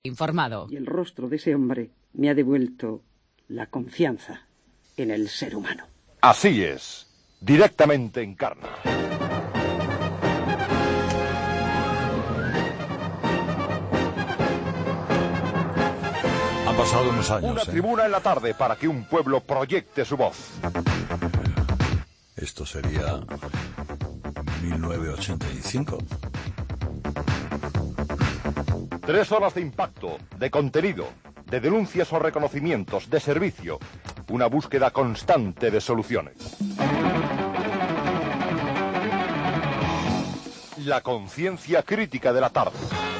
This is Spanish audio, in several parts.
Informado. Y el rostro de ese hombre me ha devuelto la confianza en el ser humano. Así es, directamente Encarna. Han pasado unos años. Una tribuna en la tarde para que un pueblo proyecte su voz. Esto sería 1985. 3 horas de impacto, de contenido, de denuncias o reconocimientos, de servicio. Una búsqueda constante de soluciones. La conciencia crítica de la tarde.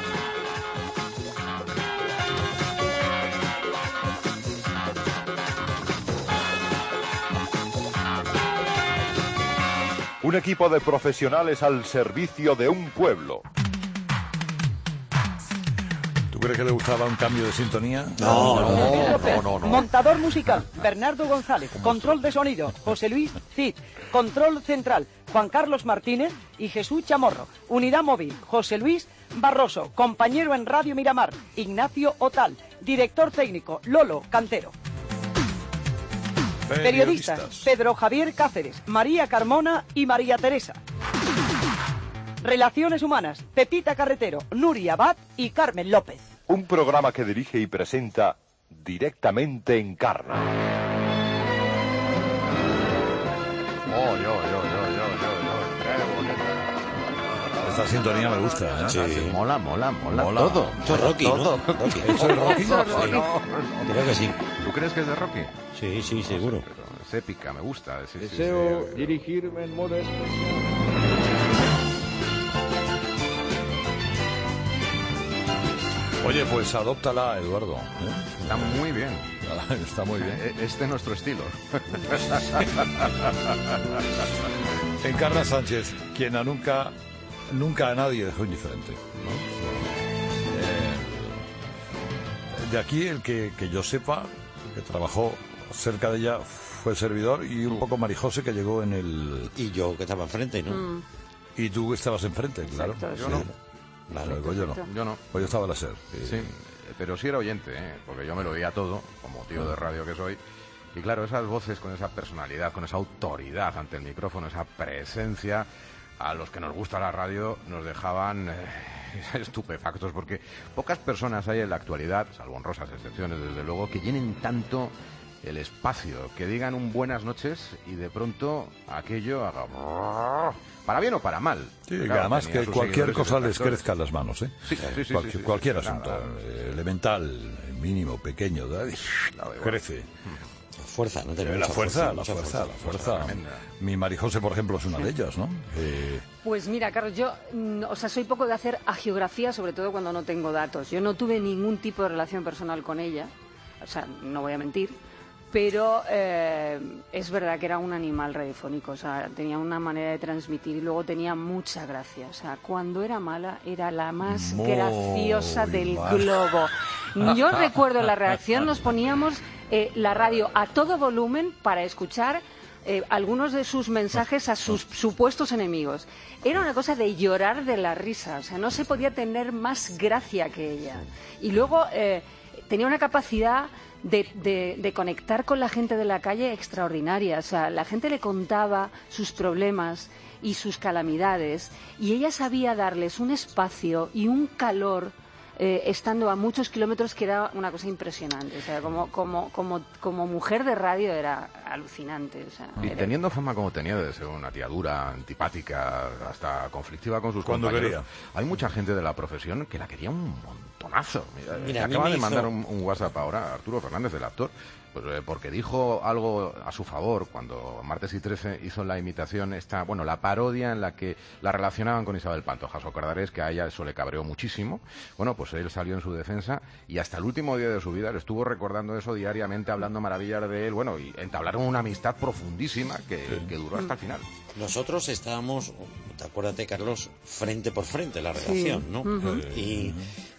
Un equipo de profesionales al servicio de un pueblo. ¿Tú crees que le gustaba un cambio de sintonía? No. Montador musical, Bernardo González. Control de sonido, José Luis Cid. Control central, Juan Carlos Martínez y Jesús Chamorro. Unidad móvil, José Luis Barroso. Compañero en Radio Miramar, Ignacio Otal. Director técnico, Lolo Cantero. Periodistas, Pedro Javier Cáceres, María Carmona y María Teresa. Relaciones humanas, Pepita Carretero, Nuria Abad y Carmen López. Un programa que dirige y presenta directamente Encarna. Esta sintonía me gusta, ¿eh? Sí. Mola todo. Esto es Rocky, ¿no? Rocky. ¿Eso es Rocky? Creo que sí. ¿Tú crees que es de Rocky? Sí, seguro. Pero es épica, me gusta. Deseo dirigirme en modo especial. Oye, pues adóptala, Eduardo. Está muy bien. Está muy bien. Es de nuestro estilo. Encarna Sánchez, quien nunca a nadie dejó indiferente, ¿no? De aquí el que yo sepa, que trabajó cerca de ella, fue el servidor y un poco Marijose, que llegó en el... Y yo que estaba enfrente, ¿no? Y tú estabas enfrente, claro. Yo no. Claro. Yo no. Pues yo estaba en la SER. Sí, pero sí era oyente, porque yo me lo oía todo, como tío de radio que soy. Y claro, esas voces con esa personalidad, con esa autoridad ante el micrófono, esa presencia, a los que nos gusta la radio nos dejaban estupefactos, porque pocas personas hay en la actualidad, salvo honrosas excepciones desde luego, que llenen tanto el espacio, que digan un buenas noches y de pronto aquello haga... para bien o para mal. Sí, claro, además que cualquier cosa les detractores. crezca en las manos, ¿eh? Sí, cualquier sí, asunto, nada. elemental, mínimo, pequeño, crece. Fuerza, ¿no? La fuerza. Tremenda. Mi Marijose, por ejemplo, es una de ellas, ¿no? Pues mira, Carlos, yo soy poco de hacer agiografía, sobre todo cuando no tengo datos. Yo no tuve ningún tipo de relación personal con ella, o sea, no voy a mentir, pero es verdad que era un animal radiofónico, o sea, tenía una manera de transmitir y luego tenía mucha gracia. O sea, cuando era mala, era la más graciosa del globo. Yo recuerdo en la redacción nos poníamos la radio a todo volumen para escuchar algunos de sus mensajes a sus supuestos enemigos. Era una cosa de llorar de la risa, o sea, no se podía tener más gracia que ella. Y luego tenía una capacidad de conectar con la gente de la calle extraordinaria. O sea, la gente le contaba sus problemas y sus calamidades y ella sabía darles un espacio y un calor estando a muchos kilómetros, que era una cosa impresionante. O sea, como mujer de radio era alucinante. O sea, y teniendo fama como tenía de ser una tía dura, antipática, hasta conflictiva con sus compañeros, hay mucha gente de la profesión que la quería un montonazo. Mira, acaba de mandar un WhatsApp ahora Arturo Fernández, el actor, pues, porque dijo algo a su favor cuando Martes y 13 hizo la imitación la parodia en la que la relacionaban con Isabel Pantoja Socardarés, que a ella eso le cabreó muchísimo. Bueno, pues él salió en su defensa y hasta el último día de su vida le estuvo recordando eso diariamente, hablando maravillas de él, y entablaron una amistad profundísima que duró hasta el final. Nosotros estábamos, acuérdate, Carlos, frente por frente en la redacción, ¿no? Y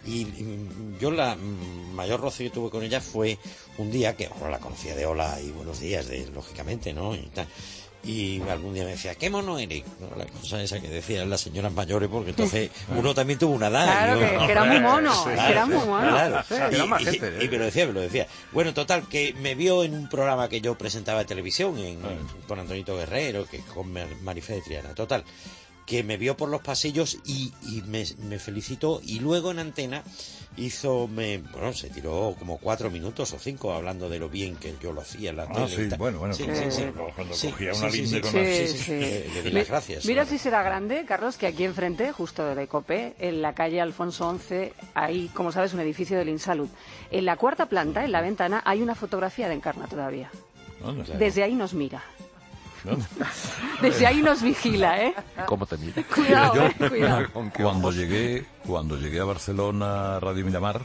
yo la mayor roce que tuve con ella fue un día que la conocía de hola y buenos días, lógicamente, ¿no? Y tal. Y algún día me decía, ¿qué mono eres? ¿No? La cosa esa que decían las señoras mayores, porque entonces uno también tuvo una edad. Claro, que era muy mono, era muy mono. Claro. Era más gente, Y me lo decía. Bueno, total, que me vio en un programa que yo presentaba de televisión con Antonito Guerrero, que con Marifé de Triana. Total, que me vio por los pasillos y me felicitó, y luego en antena se tiró como 4 minutos o 5 hablando de lo bien que yo lo hacía en la tele. Sí, bueno, cuando cogía una línea con le di las gracias. Mira si será grande, Carlos, que aquí enfrente, justo de Copé, en la calle Alfonso XI, hay, como sabes, un edificio del Insalud. En la 4ª planta, en la ventana, hay una fotografía de Encarna todavía. Desde ahí nos mira. Desde ahí nos vigila, ¿eh? ¿Cómo te mira? Cuidado, cuidado. Cuando llegué a Barcelona, Radio Miramar,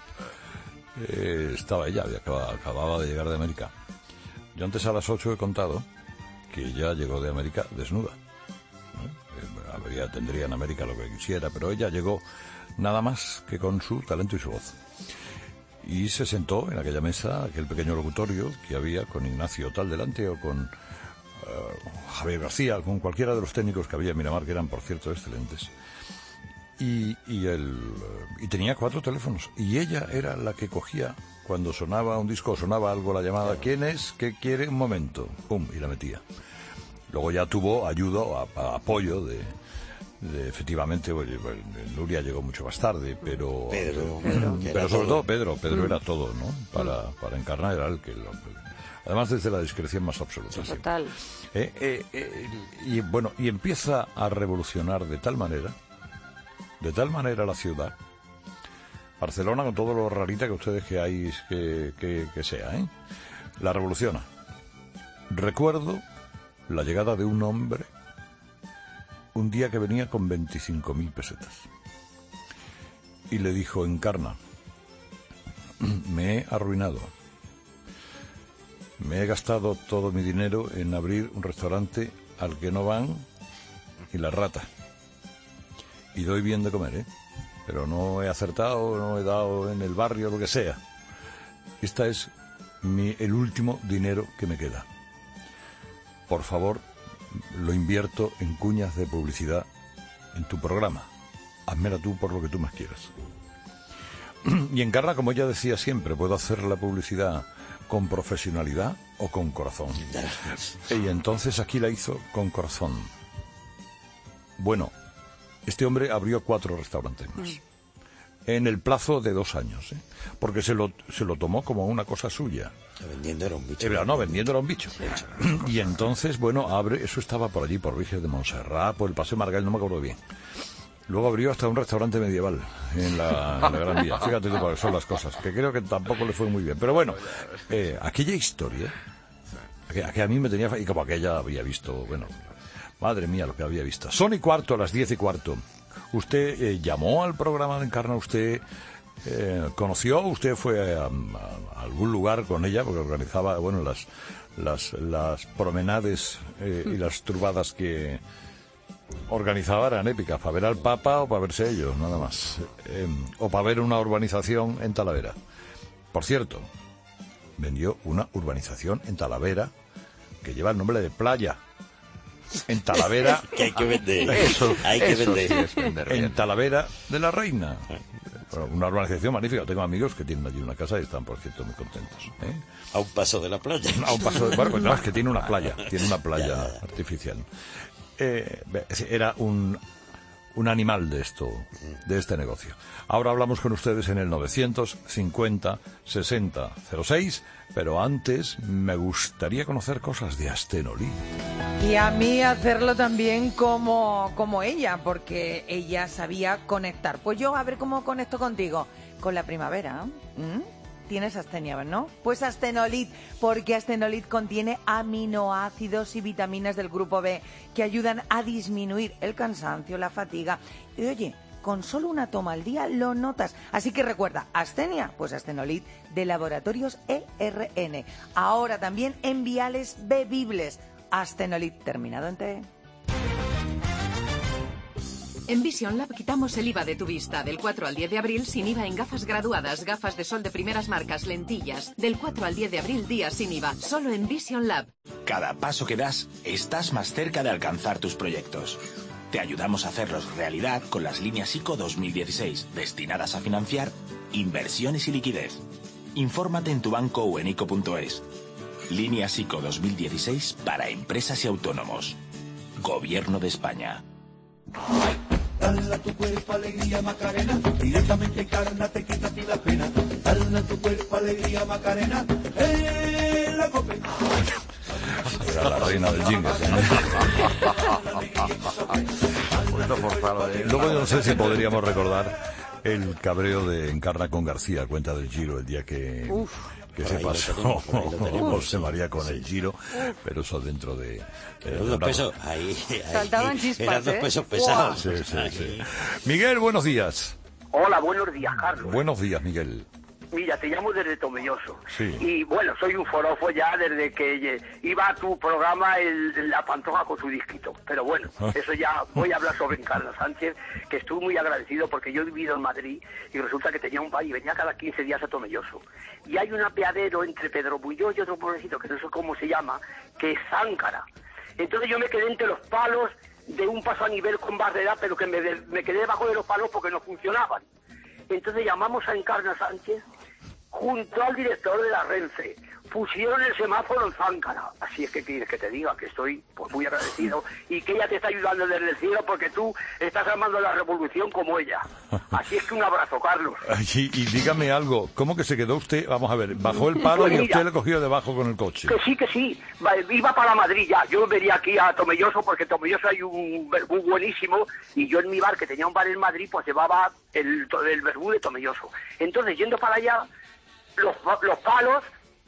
estaba ella, acababa de llegar de América. Yo antes a las 8 he contado que ella llegó de América desnuda. Tendría en América lo que quisiera, pero ella llegó nada más que con su talento y su voz. Y se sentó en aquella mesa, aquel pequeño locutorio que había, con Ignacio Tal delante, o con Javier García, con cualquiera de los técnicos que había en Miramar, que eran, por cierto, excelentes. Y tenía 4 teléfonos, y ella era la que cogía cuando sonaba un disco o sonaba algo, la llamada, ¿quién es? ¿Qué quiere? Un momento, pum, y la metía. Luego ya tuvo ayuda, apoyo de efectivamente, Nuria llegó mucho más tarde, pero sobre todo Pedro era todo, ¿no? Para Encarnar era el que además desde la discreción más absoluta. Total. Y empieza a revolucionar de tal manera la ciudad, Barcelona, con todo lo rarita que ustedes que sea, la revoluciona. Recuerdo la llegada de un hombre un día que venía con 25.000 pesetas y le dijo: Encarna, me he arruinado. Me he gastado todo mi dinero en abrir un restaurante al que no van y la rata. Y doy bien de comer, pero no he acertado, no he dado en el barrio, lo que sea. Esta es el último dinero que me queda. Por favor, lo invierto en cuñas de publicidad en tu programa. Házmela tú por lo que tú más quieras. Y Encarna, como ella decía siempre, puedo hacer la publicidad con profesionalidad o con corazón. Y entonces aquí la hizo con corazón. Bueno, este hombre abrió 4 restaurantes más en el plazo de 2 años, porque se lo tomó como una cosa suya. Vendiendo era un bicho. Vendiendo era un bicho. Y entonces, abre, eso estaba por allí, por Virgen de Montserrat, por el Paseo Margal, no me acuerdo bien. Luego abrió hasta un restaurante medieval en la Gran Vía. Fíjate tú cuáles son las cosas, que creo que tampoco le fue muy bien. Pero bueno, aquella historia, que a mí me tenía... Y como aquella había visto, madre mía lo que había visto. Son 1:15, a las 10:15. Usted llamó al programa de Encarna, usted conoció, usted fue a algún lugar con ella, porque organizaba, las promenades y las turbadas que organizaba eran épicas, para ver al Papa o para verse ellos, nada más. O para ver una urbanización en Talavera. Por cierto, vendió una urbanización en Talavera que lleva el nombre de Playa. En Talavera... que hay que vender. Hay que vender. Sí es vender bien. En Talavera de la Reina. Una urbanización magnífica. Tengo amigos que tienen allí una casa y están, por cierto, muy contentos. A un paso de la playa. A un paso de... es que tiene una playa. Tiene una playa artificial. Era un animal de este negocio. Ahora hablamos con ustedes en el 950 60 06, pero antes me gustaría conocer cosas de Astenolí. Y a mí hacerlo también como ella, porque ella sabía conectar. Pues yo a ver cómo conecto contigo. Con la primavera. Tienes astenia, ¿no? Pues Astenolit, porque Astenolit contiene aminoácidos y vitaminas del grupo B que ayudan a disminuir el cansancio, la fatiga. Y oye, con solo una toma al día lo notas. Así que recuerda, astenia, pues Astenolit de Laboratorios ERN. Ahora también en viales bebibles. Astenolit, terminado en T. En Vision Lab quitamos el IVA de tu vista. Del 4 al 10 de abril sin IVA en gafas graduadas, gafas de sol de primeras marcas, lentillas. Del 4 al 10 de abril días sin IVA. Solo en Vision Lab. Cada paso que das, estás más cerca de alcanzar tus proyectos. Te ayudamos a hacerlos realidad con las líneas ICO 2016, destinadas a financiar inversiones y liquidez. Infórmate en tu banco o en ICO.es. Líneas ICO 2016 para empresas y autónomos. Gobierno de España. Dale a tu cuerpo alegría Macarena, directamente encárnate, quítate la pena. Dale a tu cuerpo alegría Macarena, la COPE. Era la reina del jingle. Luego yo no sé si podríamos recordar el cabreo de Encarna con García, a cuenta del Giro, el día que se pasó José María con el Giro, pero eso dentro de... dos pesos, ahí saltaban chispas, eran 2 pesos pesados. Sí. Miguel, buenos días. Hola, buenos días, Carlos. Buenos días, Miguel. Mira, te llamo desde Tomelloso. Sí. Y bueno, soy un forofo ya desde que iba a tu programa La Pantoja con su disquito. Pero bueno, eso ya voy a hablar sobre Encarna Sánchez, que estuve muy agradecido porque yo he vivido en Madrid y resulta que tenía un bar y venía cada 15 días a Tomelloso. Y hay un apeadero entre Pedro Bulló y otro pueblecito, que no sé cómo se llama, que es Záncara. Entonces yo me quedé entre los palos de un paso a nivel con barrera, pero que me quedé debajo de los palos porque no funcionaban. Entonces llamamos a Encarna Sánchez junto al director de la Renfe. Pusieron el semáforo en Záncara. Así es que quieres que te diga que estoy pues muy agradecido y que ella te está ayudando desde el cielo porque tú estás amando la revolución como ella. Así es que un abrazo, Carlos. Y dígame algo, ¿cómo que se quedó usd? Vamos a ver, bajó el palo pues y usted le cogió debajo con el coche. Que sí. Iba para Madrid ya. Yo venía aquí a Tomelloso porque en Tomelloso hay un verbú buenísimo y yo en mi bar, que tenía un bar en Madrid, pues llevaba el verbú de Tomelloso. Entonces, yendo para allá, los palos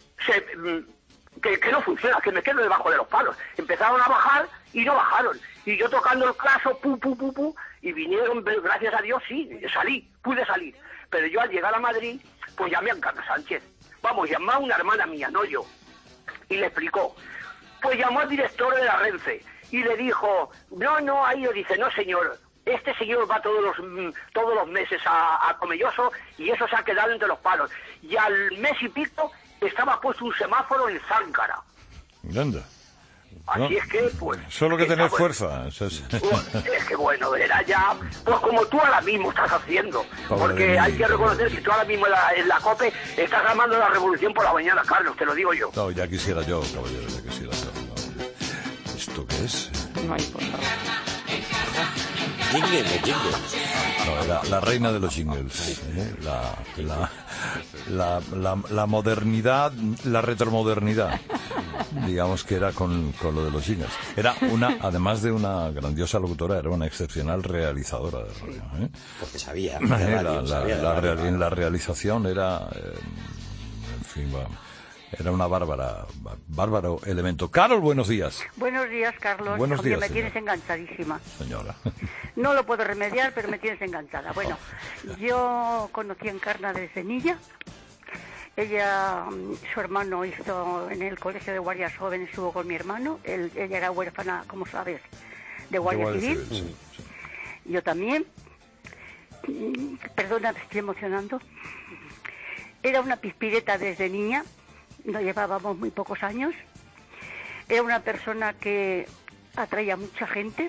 que no funciona, que me quedo debajo de los palos. Empezaron a bajar y no bajaron. Y yo tocando el claso, y vinieron, gracias a Dios, sí, pude salir. Pero yo al llegar a Madrid, pues llamé a Encarna Sánchez. Vamos, llamé a una hermana mía, no yo. Y le explicó. Pues llamó al director de la Renfe y le dijo, no, ahí, dice, no señor, este señor va todos los meses a Tomelloso y eso se ha quedado entre los palos. Y al mes y pico estaba puesto un semáforo en Záncara. Anda. Así es que, pues... Solo que tener fuerza. Es que bueno, era ya... Pues como tú ahora mismo estás haciendo. Porque hay que reconocer que tú ahora mismo en la COPE estás amando la revolución por la mañana, Carlos, te lo digo yo. No, ya quisiera yo, caballero, ya quisiera yo. ¿Esto qué es? No hay forma. Jingle. No, la reina de los jingles. La modernidad, la retromodernidad. Digamos que era con lo de los jingles. Era además de una grandiosa locutora, era una excepcional realizadora de radio. Porque sabía. En la realización era, en fin, era una bárbaro elemento. Carol, buenos días. Buenos días, Carlos. Buenos días, me señora. tienes enganchadísima. Señora. No lo puedo remediar, pero me tienes enganchada. Bueno, yo conocí a Encarna desde niña. Ella, su hermano hizo en el colegio de guardias jóvenes, estuvo con mi hermano. Ella era huérfana, como sabes, de Guardia Civil. Sí. Yo también. Perdona, me estoy emocionando. Era una pispireta desde niña. Nos llevábamos muy pocos años. Era una persona que atraía a mucha gente.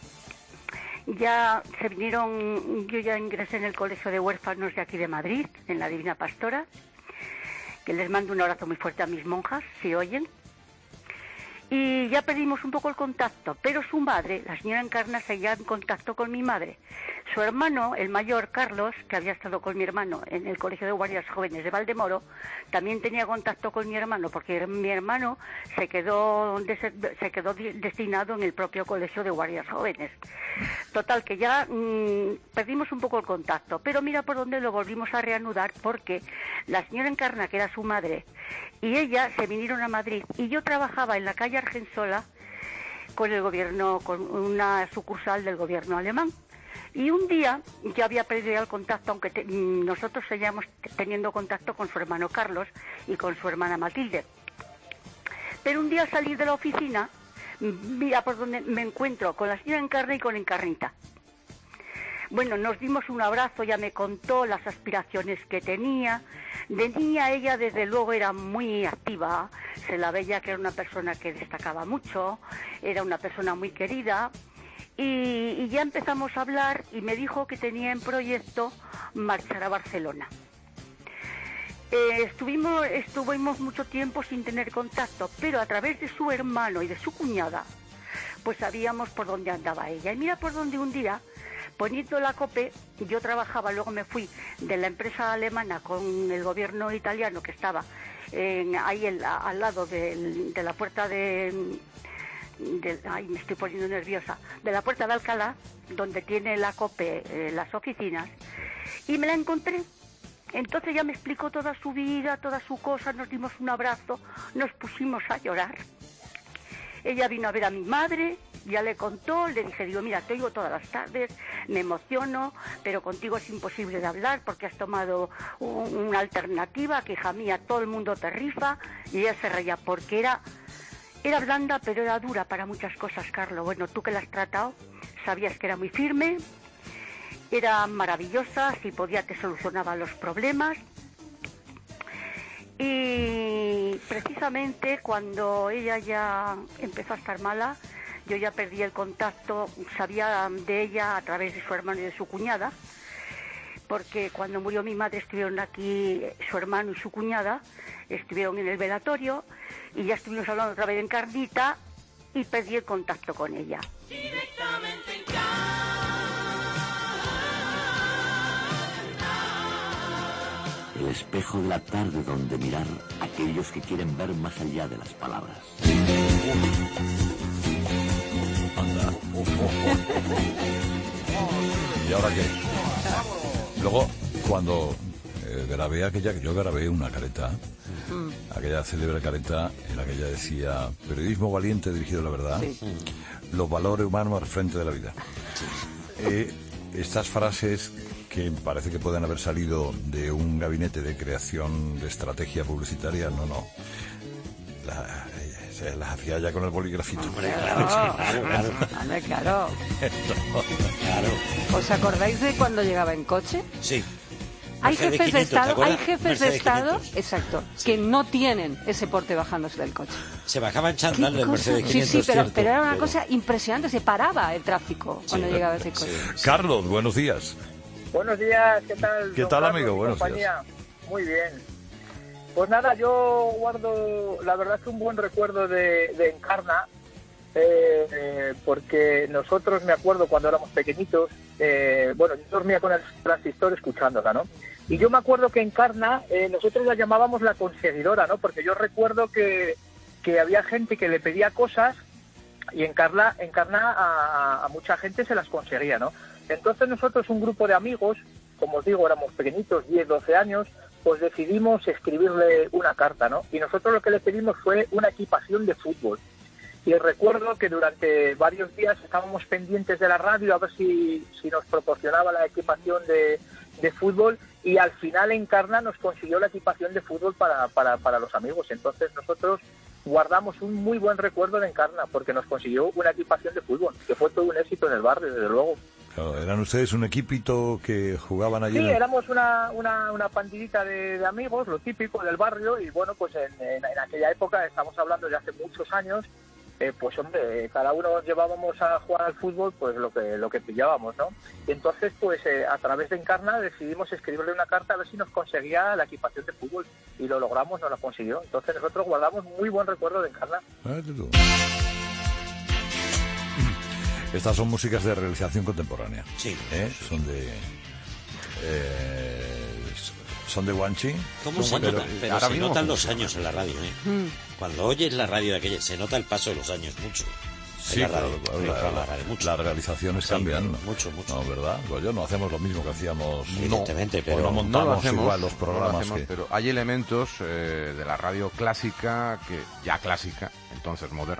Ya se vinieron, yo ya ingresé en el colegio de huérfanos de aquí de Madrid, en la Divina Pastora, que les mando un abrazo muy fuerte a mis monjas, si oyen. Y ya perdimos un poco el contacto, pero su madre, la señora Encarna, seguía en contacto con mi madre. Su hermano, el mayor, Carlos, que había estado con mi hermano en el Colegio de Guardias Jóvenes de Valdemoro, también tenía contacto con mi hermano, porque mi hermano se quedó destinado en el propio Colegio de Guardias Jóvenes. Total, que ya perdimos un poco el contacto, pero mira por dónde lo volvimos a reanudar, porque la señora Encarna, que era su madre, y ella se vinieron a Madrid, y yo trabajaba en la calle Argensola con el gobierno, con una sucursal del gobierno alemán. Y un día yo había perdido ya el contacto, aunque nosotros seguíamos teniendo contacto con su hermano Carlos y con su hermana Matilde. Pero un día salí de la oficina, mira por donde me encuentro con la señora Encarna y con Encarnita. Bueno, nos dimos un abrazo, ya me contó las aspiraciones que tenía, De niña ella desde luego era muy activa, se la veía que era una persona que destacaba mucho, era una persona muy querida y ya empezamos a hablar y me dijo que tenía en proyecto marchar a Barcelona. Estuvimos mucho tiempo sin tener contacto, pero a través de su hermano y de su cuñada, pues sabíamos por dónde andaba ella. Y mira por dónde un día, poniendo la COPE, yo trabajaba, luego me fui de la empresa alemana con el gobierno italiano que estaba ahí al lado de la puerta ay, me estoy poniendo nerviosa, de la puerta de Alcalá, donde tiene la COPE las oficinas, y me la encontré. Entonces ya me explicó toda su vida, toda su cosa, nos dimos un abrazo, nos pusimos a llorar. Ella vino a ver a mi madre, ya le contó, le dije, mira, te oigo todas las tardes, me emociono, pero contigo es imposible de hablar porque has tomado una alternativa que, hija mía, todo el mundo te rifa, y ella se reía porque era blanda, pero era dura para muchas cosas, Carlos. Bueno, tú que la has tratado, sabías que era muy firme, era maravillosa, si podía te solucionaba los problemas. Y precisamente cuando ella ya empezó a estar mala, yo ya perdí el contacto, sabía de ella a través de su hermano y de su cuñada, porque cuando murió mi madre estuvieron aquí su hermano y su cuñada, estuvieron en el velatorio y ya estuvimos hablando otra vez en Encarnita y perdí el contacto con ella. Directamente en El espejo de la tarde donde mirar a aquellos que quieren ver más allá de las palabras. Anda. ¿Y ahora qué? Luego, cuando grabé aquella, que yo grabé una careta, aquella célebre careta en la que ella decía, periodismo valiente dirigido a la verdad, los valores humanos al frente de la vida. Estas frases que parece que pueden haber salido de un gabinete de creación de estrategia publicitaria, no. Las hacía ya con el boligrafito. Claro. ¿Os acordáis de cuando llegaba en coche? Sí. Hay jefes de Estado, exacto, que no tienen ese porte bajándose del coche. Se bajaban chándal del Mercedes 500. Sí, pero era una cosa impresionante, se paraba el tráfico cuando llegaba ese coche. Carlos, buenos días. Buenos días, ¿qué tal? ¿Qué tal, amigo? Buenos días. Muy bien. Pues nada, yo guardo, la verdad es que un buen recuerdo de Encarna, porque nosotros, me acuerdo cuando éramos pequeñitos, yo dormía con el transistor escuchándola, ¿no? Y yo me acuerdo que Encarna, nosotros la llamábamos la conseguidora, ¿no? Porque yo recuerdo que había gente que le pedía cosas y Encarna a mucha gente se las conseguía, ¿no? Entonces nosotros, un grupo de amigos, como os digo, éramos pequeñitos, 10, 12 años, pues decidimos escribirle una carta, ¿no? Y nosotros lo que le pedimos fue una equipación de fútbol. Y recuerdo que durante varios días estábamos pendientes de la radio a ver si nos proporcionaba la equipación de fútbol, y al final Encarna nos consiguió la equipación de fútbol para los amigos. Entonces nosotros guardamos un muy buen recuerdo de Encarna porque nos consiguió una equipación de fútbol, que fue todo un éxito en el barrio, desde luego. Claro, ¿eran ustedes un equipito que jugaban allí? Sí, éramos una pandillita de amigos, lo típico del barrio, y bueno, pues en aquella época, estamos hablando de hace muchos años, pues hombre, cada uno llevábamos a jugar al fútbol pues lo que pillábamos, ¿no? Y entonces pues a través de Encarna decidimos escribirle una carta a ver si nos conseguía la equipación de fútbol, y lo logramos, nos la consiguió. Entonces nosotros guardamos muy buen recuerdo de Encarna. Estas son músicas de realización contemporánea. Sí. Son de Guanchi. ¿Cómo se nota? Pero se notan los años en la radio, ¿eh? Cuando oyes la radio de aquella, se nota el paso de los años mucho. Sí, las realizaciones cambian. Mucho. No, ¿verdad? Pues no hacemos lo mismo que hacíamos. Evidentemente, pero no montamos lo hacemos, igual los programas. Pero hay elementos de la radio clásica, que ya clásica, entonces moderna,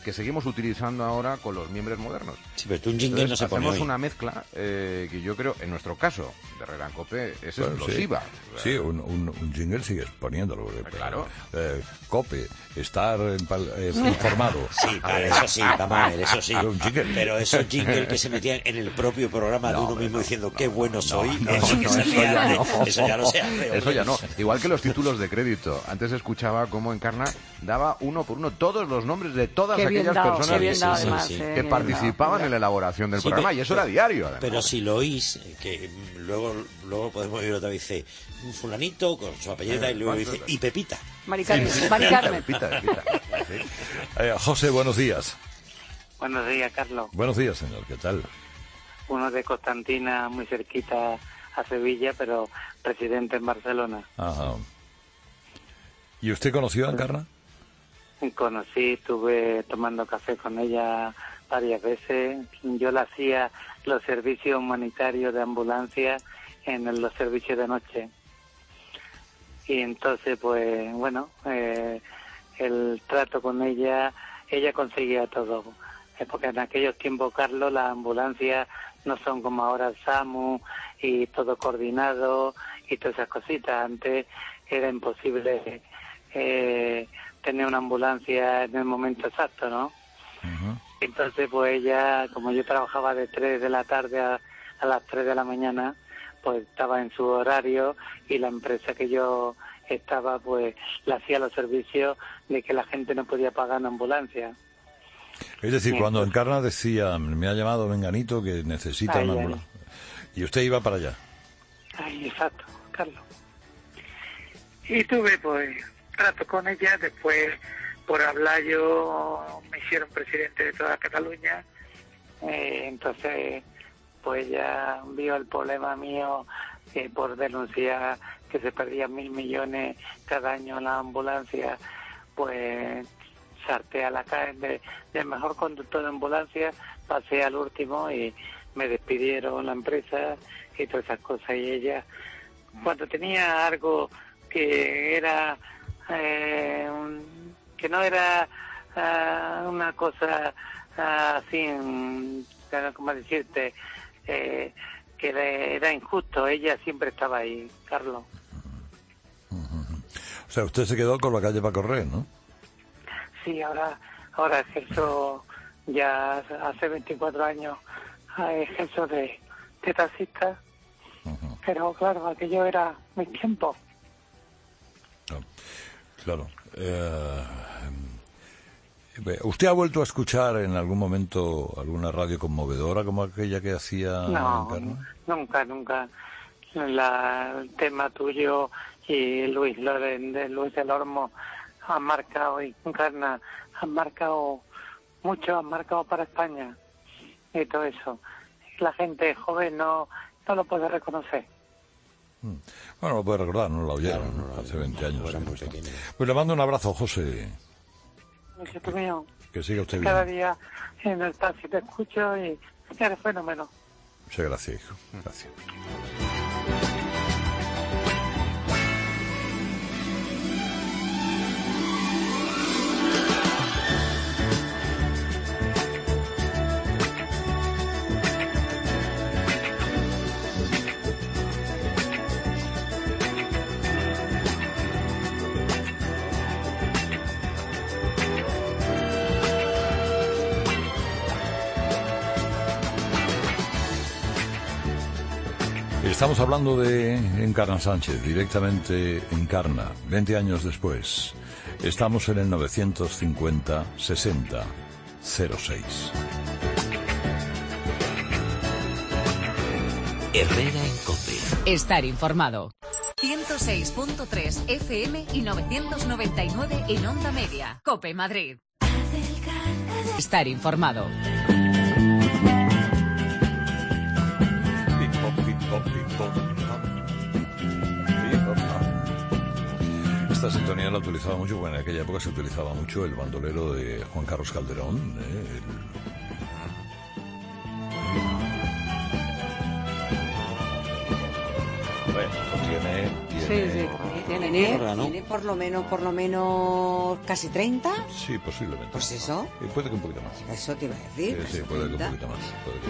que seguimos utilizando ahora con los miembros modernos. Sí, pero tú un jingle no se pone hacemos hoy. una mezcla que yo creo, en nuestro caso, de Herrera en COPE, es explosiva. Sí, un jingle sigues poniéndolo. Claro. COPE, estar informado. Sí, pero eso sí, Tamal, eso sí. Pero esos jingles que se metían en el propio programa de uno mismo diciendo qué bueno soy, eso ya no se hace. Eso ya no. Igual que los títulos de crédito. Antes escuchaba cómo Encarna daba uno por uno todos los nombres de todas aquellas personas que participaban en la elaboración del programa, y eso era diario, además. Pero si lo oís, que luego podemos ir otra vez, dice un fulanito con su apellido y luego dice y Pepita. Mari Carmen. Pepita. José, buenos días. Buenos días, Carlos. Buenos días, señor, ¿qué tal? Uno de Constantina, muy cerquita a Sevilla, pero residente en Barcelona. Ajá. ¿Y usted conoció a Encarna? Conocí, estuve tomando café con ella varias veces. Yo le hacía los servicios humanitarios de ambulancia en los servicios de noche. Y entonces, pues, bueno, el trato con ella conseguía todo. Porque en aquellos tiempos, Carlos, las ambulancias no son como ahora el SAMU y todo coordinado y todas esas cositas. Antes era imposible tener una ambulancia en el momento exacto, ¿no? Uh-huh. Entonces, pues ella, como yo trabajaba de 3 de la tarde a las 3 de la mañana, pues estaba en su horario, y la empresa que yo estaba, pues le hacía los servicios de que la gente no podía pagar una ambulancia. Es decir, cuando Encarna decía, me ha llamado Menganito que necesita una ambulancia, y usted iba para allá. Ahí, exacto, Carlos. Y tuve, pues, trato con ella. Después, por hablar yo, me hicieron presidente de toda Cataluña. Entonces, pues ella vio el problema mío por denunciar que se perdían 1.000 millones cada año en la ambulancia. Pues salté a la calle del mejor conductor de ambulancia, pasé al último y me despidieron la empresa y todas esas cosas. Y ella, cuando tenía algo que era que no era una cosa así, como decirte, que era injusto, ella siempre estaba ahí, Carlos. O sea, usted se quedó con la calle para correr, ¿no? Sí, ahora ejerzo, ya hace 24 años ejerzo de taxista, pero claro, aquello era mi tiempo. Claro. ¿Usted ha vuelto a escuchar en algún momento alguna radio conmovedora como aquella que hacía Encarna? Nunca. El tema tuyo y Luis del Olmo han marcado, y Encarna han marcado mucho, han marcado para España y todo eso. La gente joven no lo puede reconocer. Bueno, lo puede recordar, no lo oyeron, claro, hace 20 años. Pues le mando un abrazo, José. Mío. Que siga usted bien. Cada día en el taxi te escucho y eres fenómeno. Muchas gracias, hijo. Gracias. Estamos hablando de Encarna Sánchez, directamente Encarna, 20 años después. Estamos en el 950-60-06. Herrera en COPE. Estar informado. 106.3 FM y 999 en onda media. COPE Madrid. Estar informado. Esta sintonía la utilizaba mucho, bueno, en aquella época se utilizaba mucho el bandolero de Juan Carlos Calderón. Bueno, tiene Sí. Tiene por lo menos casi 30. Sí, posiblemente. Pues eso. Y puede que un poquito más. Eso te iba a decir. Sí, puede que un poquito más.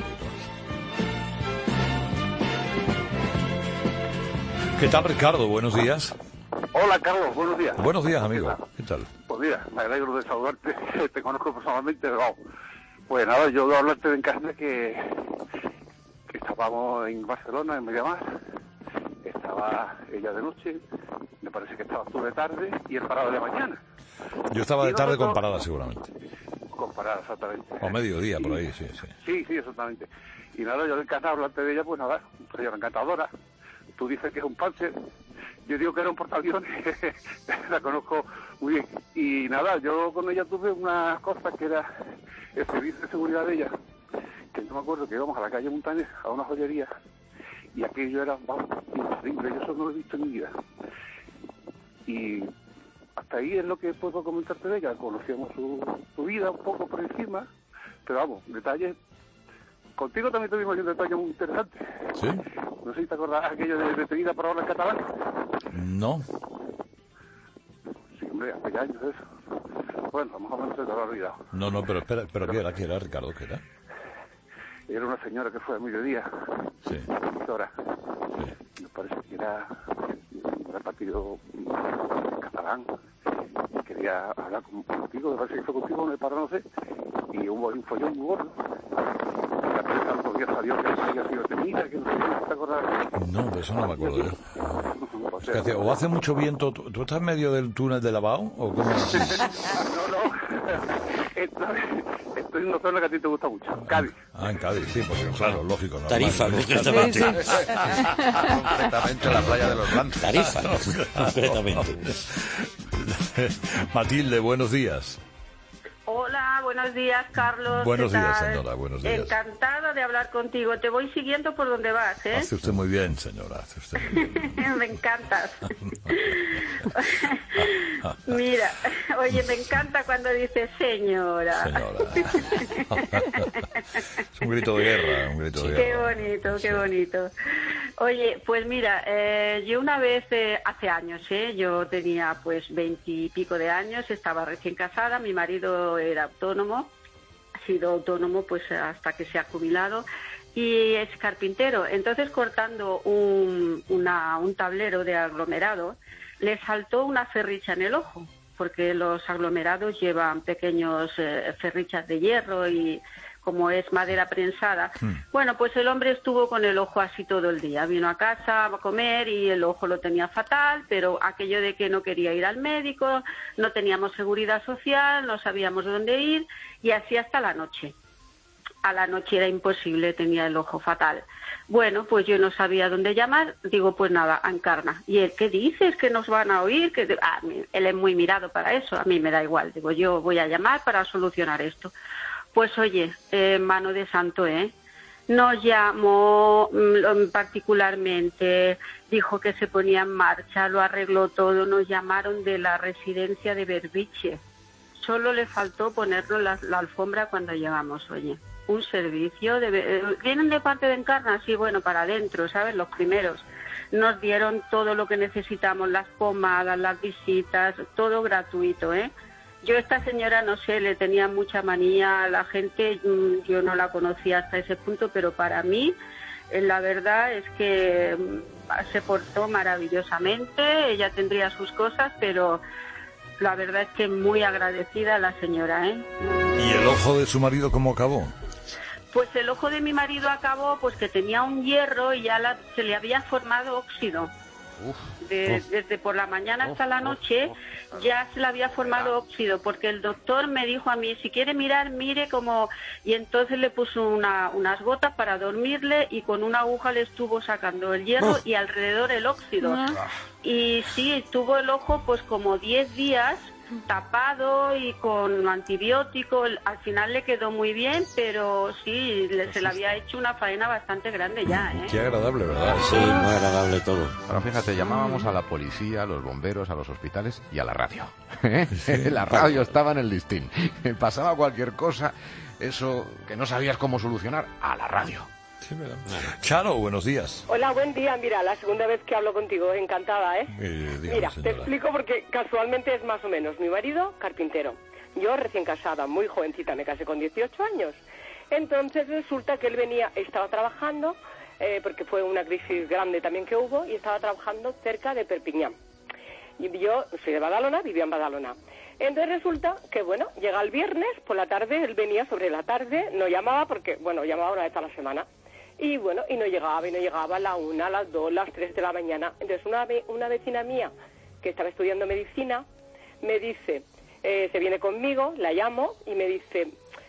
¿Qué tal, Ricardo? Buenos días. Hola, Carlos, buenos días. Buenos días, amigo. ¿Qué tal? Pues mira, me alegro de saludarte. Te conozco personalmente, pero vamos. Pues nada, yo voy a hablarte de Encarna que estábamos en Barcelona, en Mediamar. Estaba ella de noche, me parece que estabas tú de tarde y el parado de mañana. Yo estaba de tarde con parada, seguramente. Con parada, exactamente. O mediodía, por ahí, sí. Sí, exactamente. Y nada, yo de Encarna, hablarte de ella, pues nada, una señora encantadora. Tú dices que es un panzer, yo digo que era un portaaviones, la conozco muy bien. Y nada, yo con ella tuve unas cosas que era el servicio de seguridad de ella, que yo me acuerdo que íbamos a la calle Montañés, a una joyería, y aquello era, vamos, increíble, yo eso no lo he visto en mi vida. Y hasta ahí es lo que puedo comentarte de ella, conocíamos su vida un poco por encima, pero vamos, detalles. Contigo también tuvimos un detalle muy interesante. ¿Sí? No sé si te acordás aquello de detenida por hablar catalán. No. Sí, hombre, hace ya años eso. Bueno, más o menos se te habrá olvidado. No, pero espera, ¿qué era, Ricardo? ¿Qué era? Era una señora que fue a mediodía. Sí. Doctora. Sí. Me parece que era del partido catalán. Quería hablar contigo, me parece que fue contigo, me paró, no sé. Y hubo un follón muy gordo. La prensa no podía saber que había sido detenida, que no sé si te acordás. No, de eso no me acuerdo yo. Es que o hace mucho viento, ¿tú estás en medio del túnel de lavado? ¿O cómo? No. Estoy en una zona que a ti te gusta mucho, Cádiz. En Cádiz, sí, porque claro, lógico. ¿No? Tarifa, concretamente. Concretamente la playa de los Lances. Tarifa, concretamente. Matilde, buenos días. Hola, buenos días, Carlos. Buenos ¿qué días, tal? señora, buenos días. Encantada de hablar contigo. Te voy siguiendo por donde vas, ¿eh? Hace usted muy bien, señora, hace usted muy bien. Me encantas. Mira, oye, me encanta cuando dices señora. Es un grito de guerra, un grito de guerra. Qué bonito. Oye, pues mira, yo una vez, hace años, yo tenía pues 20 y pico de años, estaba recién casada, mi marido era autónomo, ha sido autónomo pues hasta que se ha jubilado y es carpintero. Entonces, cortando un tablero de aglomerado, le saltó una ferricha en el ojo, porque los aglomerados llevan pequeños ferrichas de hierro y como es madera prensada. Bueno, pues el hombre estuvo con el ojo así todo el día. Vino a casa a comer y el ojo lo tenía fatal, pero aquello de que no quería ir al médico, no teníamos seguridad social, no sabíamos dónde ir y así hasta la noche. A la noche era imposible, tenía el ojo fatal. Bueno, pues yo no sabía dónde llamar, digo, pues nada, a Encarna. ¿Y él qué dices? ¿Que nos van a oír? Él es muy mirado para eso, a mí me da igual. Digo, yo voy a llamar para solucionar esto. Pues oye, mano de santo, nos llamó particularmente, dijo que se ponía en marcha, lo arregló todo, nos llamaron de la residencia de Berbiche. Solo le faltó ponernos la alfombra cuando llegamos, oye. Un servicio, vienen de parte de Encarna, sí, bueno, para adentro, ¿sabes? Los primeros. Nos dieron todo lo que necesitamos, las pomadas, las visitas, todo gratuito, Yo a esta señora, no sé, le tenía mucha manía a la gente, yo no la conocía hasta ese punto, pero para mí la verdad es que se portó maravillosamente, ella tendría sus cosas, pero la verdad es que muy agradecida a la señora, ¿Y el ojo de su marido cómo acabó? Pues el ojo de mi marido acabó pues que tenía un hierro y ya se le había formado óxido. Desde por la mañana hasta la noche ya se le había formado óxido, porque el doctor me dijo a mí, si quiere mirar, mire como... Y entonces le puso unas gotas para dormirle y con una aguja le estuvo sacando el hierro y alrededor el óxido. Y sí, tuvo el ojo pues como 10 días tapado y con antibiótico. Al final le quedó muy bien, pero sí, se le había hecho una faena bastante grande ya, Qué agradable, ¿verdad? Sí, muy agradable todo. Ahora fíjate, llamábamos a la policía, a los bomberos, a los hospitales y a la radio. La radio estaba en el listín. Pasaba cualquier cosa, eso que no sabías cómo solucionar, a la radio. Sí, verdad. Charo, buenos días. Hola, buen día. Mira, la segunda vez que hablo contigo, encantada, ¿eh? Dígame, mira, señora. te explico porque casualmente es más o menos. Mi marido, carpintero. Yo recién casada, muy jovencita, me casé con 18 años. Entonces resulta que él estaba trabajando, porque fue una crisis grande también que hubo, y estaba trabajando cerca de Perpiñán. Y yo soy de Badalona, vivía en Badalona. Entonces resulta que, bueno, llega el viernes, por la tarde, él venía sobre la tarde, no llamaba porque, bueno, llamaba una vez a la semana. Y bueno, y no llegaba a la 1, a las 2, a las 3 de la mañana. Entonces una vecina mía, que estaba estudiando medicina, me dice, se viene conmigo, la llamo y me dice,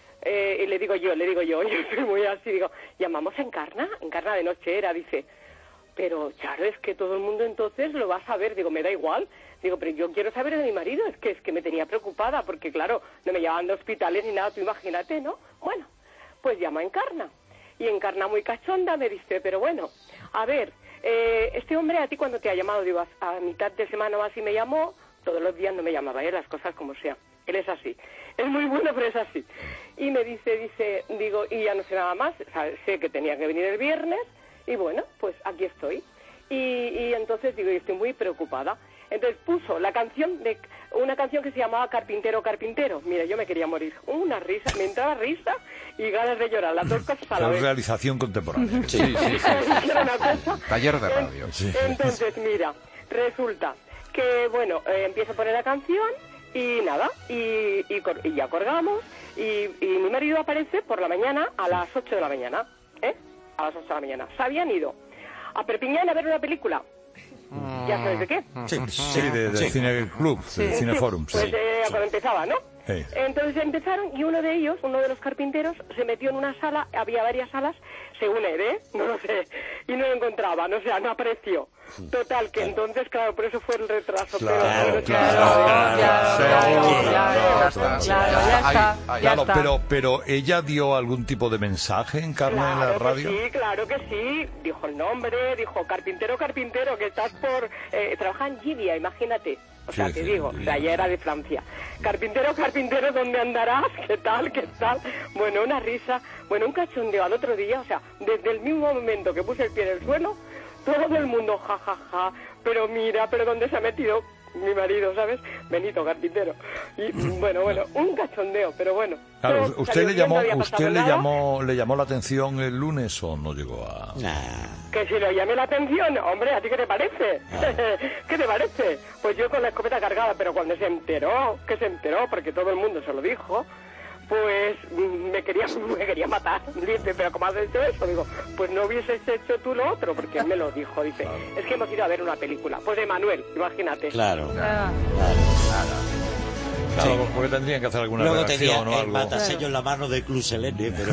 y le digo yo soy muy así, digo, llamamos a Encarna de noche era, dice, pero Charo, es que todo el mundo entonces lo va a saber. Digo, me da igual. Digo, pero yo quiero saber de mi marido, es que me tenía preocupada, porque claro, no me llevaban de hospitales ni nada, tú imagínate, ¿no? Bueno, pues llama a Encarna. Y Encarna muy cachonda me dice, pero bueno, a ver, este hombre a ti cuando te ha llamado, digo, a mitad de semana o así me llamó, todos los días no me llamaba, las cosas como sea. Él es así. Es muy bueno, pero es así. Y me dice, digo, y ya no sé nada más, sé que tenía que venir el viernes, y bueno, pues aquí estoy. Y entonces digo, y estoy muy preocupada. Entonces puso una canción que se llamaba Carpintero, Carpintero. Mira, yo me quería morir. Una risa, me entraba risa y ganas de llorar, las dos cosas a la vez. Realización contemporánea. Sí. Era una cosa. Taller de radio. Entonces, mira, resulta que, bueno, empiezo a poner la canción y nada, y ya colgamos y mi marido aparece por la mañana a las 8 de la mañana, a las 8 de la mañana. Se habían ido a Perpiñán a ver una película. ¿Ya sabes de qué? Sí, de Cine Club, de Cineforum. Pues cuando empezaba, ¿no? Sí. Entonces empezaron y uno de los carpinteros, se metió en una sala, había varias salas, según él, no lo sé, y no lo encontraban, o sea, no apareció. Total, que entonces, claro, por eso fue el retraso. Pero ella dio algún tipo de mensaje, Encarna, en la radio. Sí, claro que sí. Dijo el nombre, dijo carpintero, carpintero, que estás por... trabaja en Gidia, imagínate. O sea, te digo, de ayer era de Francia. Carpintero, carpintero, ¿dónde andarás? ¿Qué tal? ¿Qué tal? Bueno, una risa, bueno, un cachondeo al otro día, o sea, desde el mismo momento que puse el pie en el suelo, todo el mundo, ja, ja, ja, pero mira, pero ¿dónde se ha metido mi marido, sabes? Benito, carpintero. Y bueno, un cachondeo, pero bueno. Claro, ¿usted le llamó la atención el lunes o no llegó a...? Que si le llamé la atención, hombre, ¿a ti qué te parece? ¿Qué te parece? Pues yo con la escopeta cargada, pero cuando se enteró, porque todo el mundo se lo dijo, pues me quería matar. Dice, pero ¿cómo has hecho eso? Digo, pues no hubieses hecho tú lo otro, porque él me lo dijo. Dice, es que hemos ido a ver una película. Pues de Manuel, imagínate. Claro. Claro, porque tendrían que hacer alguna Luego reacción tenía o el algo. matasello en la mano de Cluselene, pero...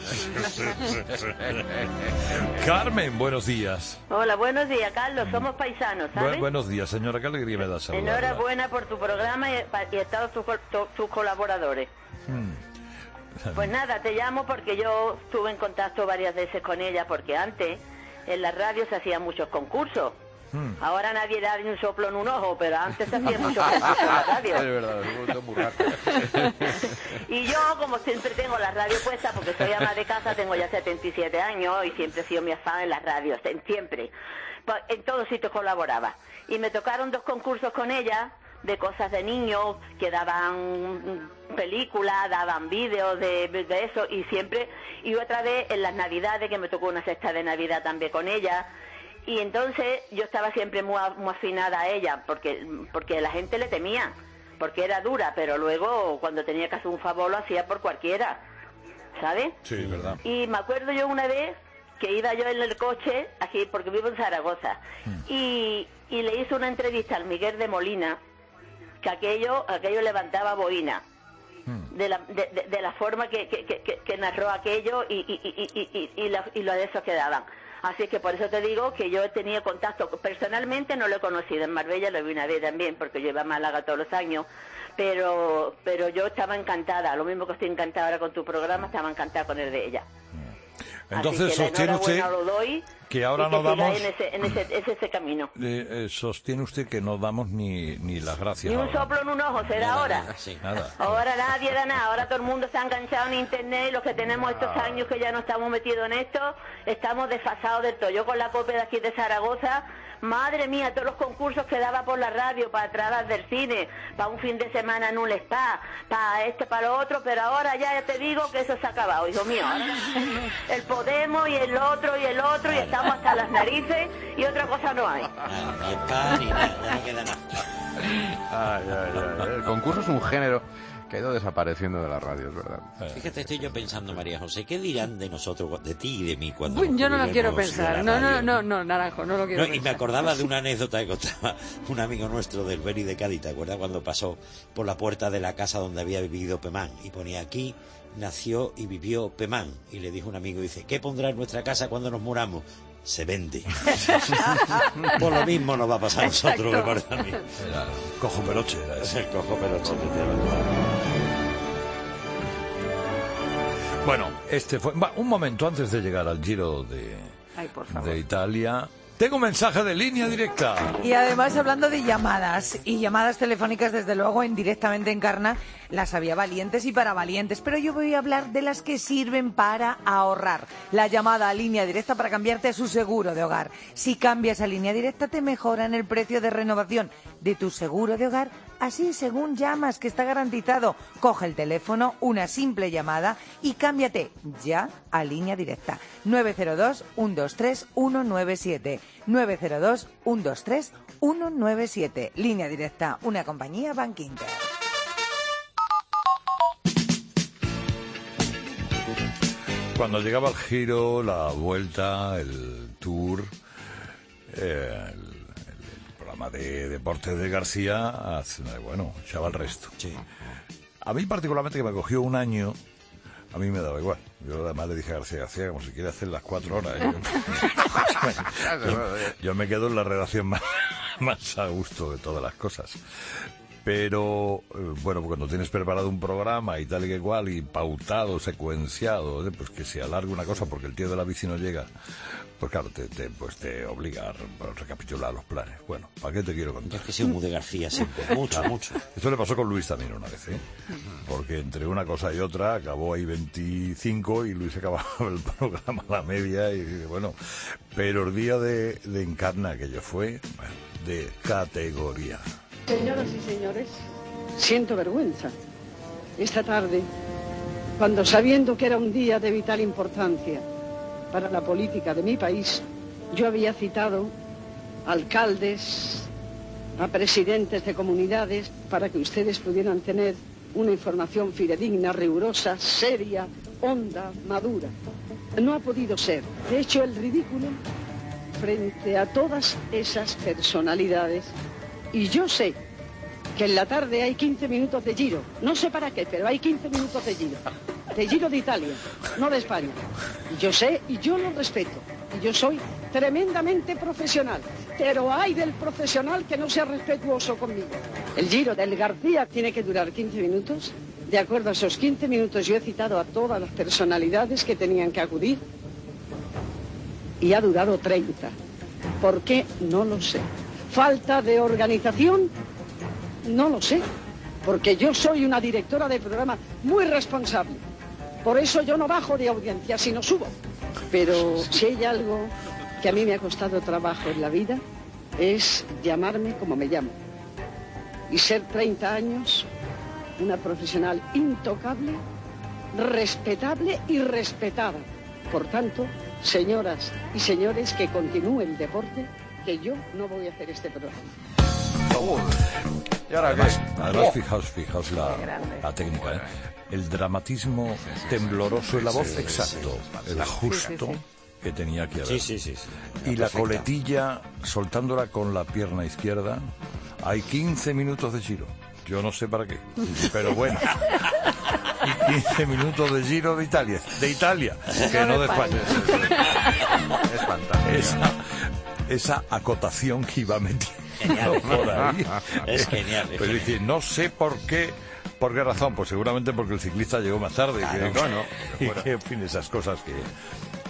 Carmen, buenos días. Hola, buenos días, Carlos. Somos paisanos, ¿sabes? Buenos días, señora. Qué alegría me da saludarla. Enhorabuena por tu programa y a todos tus colaboradores. Pues nada, te llamo porque yo estuve en contacto varias veces con ella, porque antes en la radio se hacían muchos concursos. Ahora nadie da ni un soplo en un ojo, pero antes se hacían muchos concursos en la radio. Es verdad, es muy raro. Y yo, como siempre tengo la radio puesta, porque soy ama de casa, tengo ya 77 años y siempre he sido mi afán en las radios, siempre. En todos sitios colaboraba. Y me tocaron 2 concursos con ella, de cosas de niños, que daban películas, daban vídeos de eso, y otra vez en las Navidades, que me tocó una cesta de Navidad también con ella. Y entonces yo estaba siempre muy afinada a ella, porque la gente le temía, porque era dura, pero luego cuando tenía que hacer un favor lo hacía por cualquiera, ¿sabes? Sí, verdad. Y me acuerdo yo una vez que iba yo en el coche, aquí porque vivo en Zaragoza, y le hice una entrevista al Miguel de Molina, que aquello levantaba boina, de la forma que narró aquello y lo de esos que daban. Así que por eso te digo que yo he tenido contacto. Personalmente no lo he conocido, en Marbella lo vi una vez también, porque yo iba a Málaga todos los años, pero yo estaba encantada, lo mismo que estoy encantada ahora con tu programa, estaba encantada con el de ella. Entonces, así que sostiene usted lo doy que ahora y que no damos... en ese camino. sostiene usted que no damos ni las gracias. Ni un ahora. soplo en un ojo, será ahora. Sí, nada. Ahora nadie da nada, ahora todo el mundo se ha enganchado en internet y los que tenemos estos años que ya no estamos metidos en esto, estamos desfasados del todo. Yo con la COPE de aquí de Zaragoza, madre mía, todos los concursos que daba por la radio para entradas del cine, para un fin de semana en un spa, para lo otro, pero ahora ya te digo que eso se ha acabado, hijo mío. El Podemos y el otro y estamos hasta las narices y otra cosa no hay. Ni spa ni nada, ya no queda nada. El concurso es un género que ha ido desapareciendo de la radio, es verdad. Fíjate, estoy yo pensando, María José, ¿qué dirán de nosotros, de ti y de mí cuando Uy, yo no lo quiero jubilemos pensar. de la radio? No, Naranjo, no lo quiero pensar. Y me acordaba de una anécdota que contaba un amigo nuestro del Beni de Cádiz, ¿te acuerdas? Cuando pasó por la puerta de la casa donde había vivido Pemán y ponía aquí nació y vivió Pemán, y le dijo un amigo, dice, ¿qué pondrá en nuestra casa cuando nos muramos? Se vende. Por lo mismo nos va a pasar a nosotros, me parece a mí. Era el Cojo Peroche. Era ese. El Cojo Peroche. Bueno, este fue... un momento antes de llegar al Giro de Italia... Tengo un mensaje de línea directa. Y además, hablando de llamadas, y llamadas telefónicas, desde luego, en Directamente Encarna, las había valientes y para valientes, pero yo voy a hablar de las que sirven para ahorrar. La llamada a línea directa para cambiarte a su seguro de hogar. Si cambias a línea directa, te mejoran el precio de renovación de tu seguro de hogar, así según llamas, que está garantizado. Coge el teléfono, una simple llamada y cámbiate ya a línea directa. 902-123-197. 902-123-197. Línea directa, una compañía Bank Inter. Cuando llegaba el Giro, la Vuelta, el Tour, el programa de deportes de García, bueno, echaba el resto. Sí. A mí particularmente, que me cogió un año, a mí me daba igual. Yo además le dije a García, como si quiere hacer las 4 horas. Yo me quedo en la redacción más a gusto de todas las cosas. Pero, bueno, cuando tienes preparado un programa y tal y que cual, y pautado, secuenciado, pues que se alargue una cosa porque el tío de la bici no llega, pues claro, te obliga a recapitular los planes. Bueno, ¿para qué te quiero contar? Yo es que soy muy de García siempre, mucho. Esto le pasó con Luis también una vez, ¿eh? Porque entre una cosa y otra acabó ahí 25 y Luis acababa el programa a la media y bueno, pero el día de Encarna aquello fue, bueno, de categoría. Señoras y señores, siento vergüenza. Esta tarde, cuando sabiendo que era un día de vital importancia para la política de mi país, yo había citado a alcaldes, a presidentes de comunidades, para que ustedes pudieran tener una información fidedigna, rigurosa, seria, honda, madura. No ha podido ser. De hecho, el ridículo frente a todas esas personalidades. Y yo sé que en la tarde hay 15 minutos de Giro. No sé para qué, pero hay 15 minutos de Giro. De Giro de Italia, no de España. Y yo sé y yo lo respeto. Y yo soy tremendamente profesional. Pero hay del profesional que no sea respetuoso conmigo. El Giro del García tiene que durar 15 minutos. De acuerdo a esos 15 minutos yo he citado a todas las personalidades que tenían que acudir. Y ha durado 30. ¿Por qué? No lo sé. ¿Falta de organización? No lo sé, porque yo soy una directora de programa muy responsable. Por eso yo no bajo de audiencia, sino subo. Pero si hay algo que a mí me ha costado trabajo en la vida, es llamarme como me llamo. Y ser 30 años una profesional intocable, respetable y respetada. Por tanto, señoras y señores, que continúe el deporte, que yo no voy a hacer este programa. ¿Y ahora además fijaos la técnica, ¿eh? El dramatismo tembloroso en la voz, exacto, el justo que tenía que haber. Sí. Y la coletilla soltándola con la pierna izquierda. Hay 15 minutos de Giro. Yo no sé para qué, pero bueno. Y 15 minutos de Giro de Italia, que no de España. Es fantástico. Esa acotación que iba metiendo por ahí. Es genial. Pero dice, no sé por qué razón, pues seguramente porque el ciclista llegó más tarde. Claro, y que, en fin, esas cosas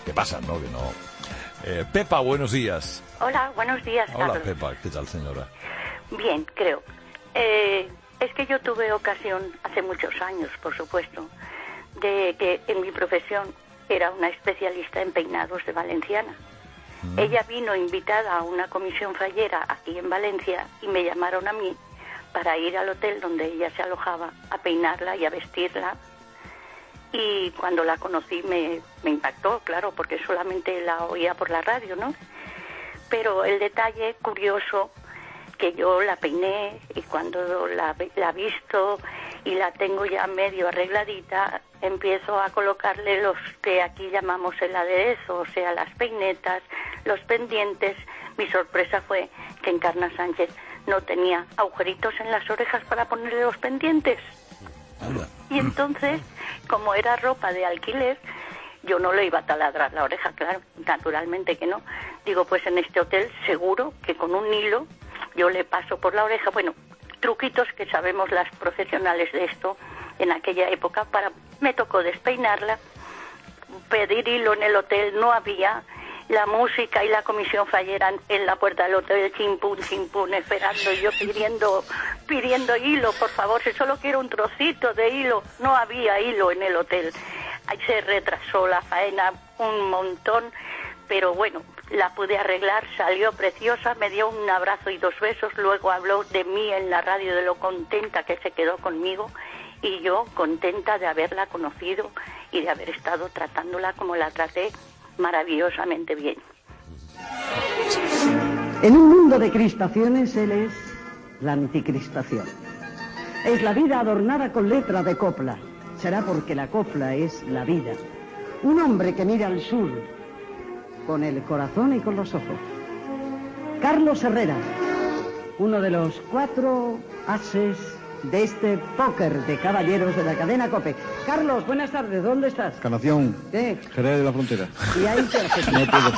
que pasan, ¿no? Que no. Pepa, buenos días. Hola, buenos días, Hola, Carlos. Pepa, ¿qué tal, señora? Bien, creo. Es que yo tuve ocasión, hace muchos años, por supuesto, de que en mi profesión era una especialista en peinados de valenciana. Ella vino invitada a una comisión fallera aquí en Valencia y me llamaron a mí para ir al hotel donde ella se alojaba a peinarla y a vestirla. Y cuando la conocí me impactó, claro, porque solamente la oía por la radio, ¿no? Pero el detalle curioso, que yo la peiné y cuando la visto y la tengo ya medio arregladita, empiezo a colocarle los que aquí llamamos el aderezo, o sea, las peinetas, los pendientes. Mi sorpresa fue que Encarna Sánchez no tenía agujeritos en las orejas para ponerle los pendientes. Y entonces, como era ropa de alquiler, yo no le iba a taladrar la oreja, claro, naturalmente que no. Digo, pues en este hotel seguro que con un hilo yo le paso por la oreja, bueno, truquitos que sabemos las profesionales de esto en aquella época. Me tocó despeinarla, pedir hilo en el hotel, no había. La música y la comisión fallera en la puerta del hotel, chimpún, esperando, y yo pidiendo hilo, por favor, si solo quiero un trocito de hilo. No había hilo en el hotel. Ahí se retrasó la faena un montón, pero bueno, la pude arreglar, salió preciosa, me dio un abrazo y 2 besos, luego habló de mí en la radio, de lo contenta que se quedó conmigo, y yo contenta de haberla conocido y de haber estado tratándola como la traté, maravillosamente bien. En un mundo de crispaciones, él es la anticrispación. Es la vida adornada con letra de copla. Será porque la copla es la vida. Un hombre que mira al sur con el corazón y con los ojos. Carlos Herrera, uno de los 4 ases de este póker de caballeros de la cadena COPE. Carlos, buenas tardes, ¿dónde estás? Canación, ¿Qué? Jerez de la Frontera. ¿Y ahí qué haces? No puedo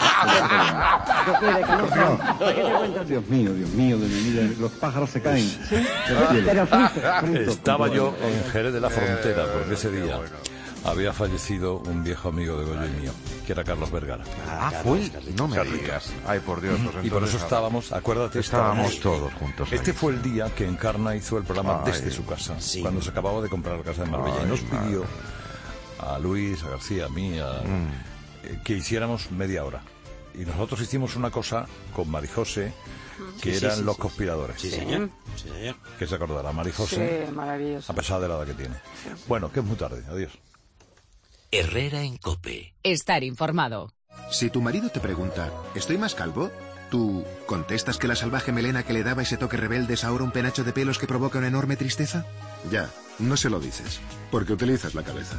¿Qué te cuentas? Dios mío, de mi vida, los pájaros se caen. ¿Sí? Pero frito. Estaba yo en Jerez de la Frontera, porque ese día había fallecido un viejo amigo de Goyo y mío, que era Carlos Vergara. Fue, no me digas. Ay, por Dios. Pues y por eso estábamos, acuérdate, estábamos todos juntos. Este fue el día que Encarna hizo el programa desde su casa, cuando se acababa de comprar la casa de Marbella. Y nos pidió a Luis, a García, a mí, que hiciéramos media hora. Y nosotros hicimos una cosa con Marijose, que eran los conspiradores. Sí, señor. Sí, señor. Que se acordará, Marijose, Sí, maravilloso. a pesar de la edad que tiene. Bueno, que es muy tarde. Adiós. Herrera en COPE. Estar informado. Si tu marido te pregunta, ¿estoy más calvo? ¿Tú contestas que la salvaje melena que le daba ese toque rebelde es ahora un penacho de pelos que provoca una enorme tristeza? Ya, no se lo dices, porque utilizas la cabeza.